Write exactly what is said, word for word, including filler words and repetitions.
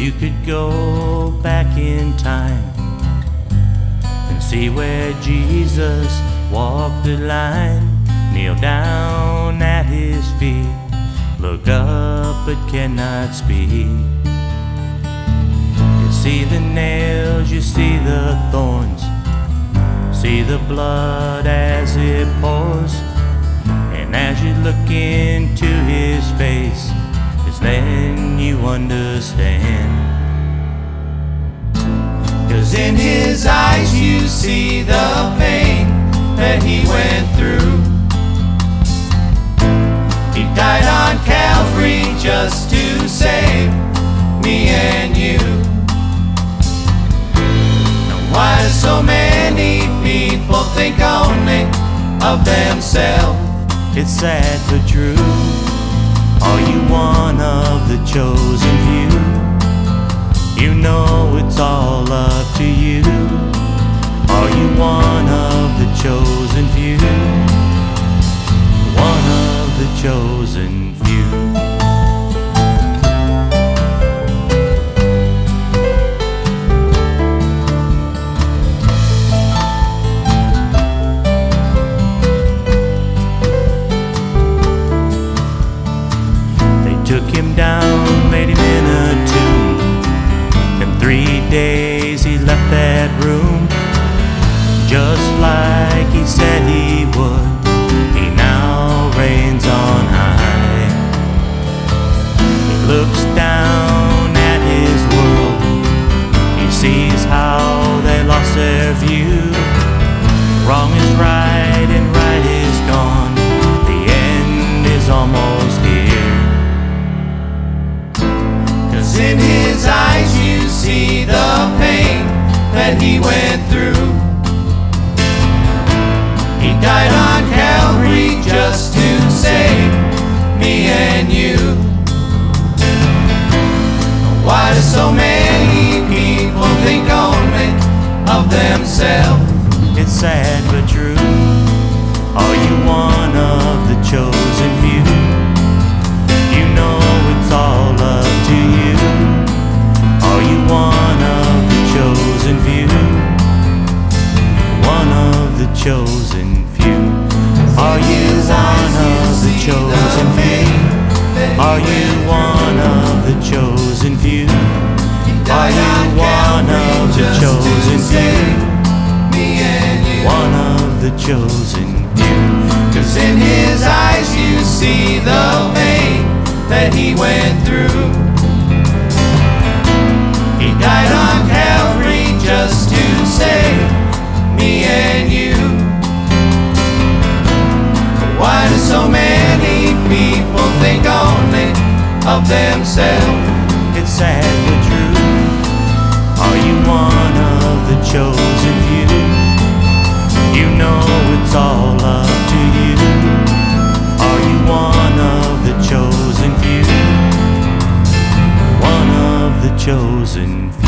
you could go back in time and see where Jesus walked the line, kneel down at his feet, look up but cannot speak. You see the nails, you see the thorns, see the blood as it pours, and as you look into his face, it's then you understand. 'Cause in his eyes you see the pain that he went through. He died on Calvary just to save me and you. Now why do so many people think only of themselves? It's sad but true. Are you one of the chosen few? You know it's all up to you. Are you one of the chosen few? One of the chosen few. Took him down, laid him in a tomb. In three days he left that room, just like he said he would. He now reigns on high. He looks down at his world. He sees how they lost their view. Wrong is right and right is gone. The end is almost here. In his eyes you see the pain that he went through. He died on Calvary just to save me and you. Why do so many people think only of themselves? It's sad but true. Are you one of the chosen few? You know it's all up to you. Are you one of the chosen few? One of the chosen few. Are you one of the chosen few? Are you one of the chosen few? Are you one of the chosen few? One of the chosen few. 'Cause in his eyes you see the pain that he went through. He died on Calvary just to save me and you. Why do so many people think only of themselves? It's sad but true. Are you one of the chosen few? You know it's all up to you. Are you one of the chosen few? One of the chosen few.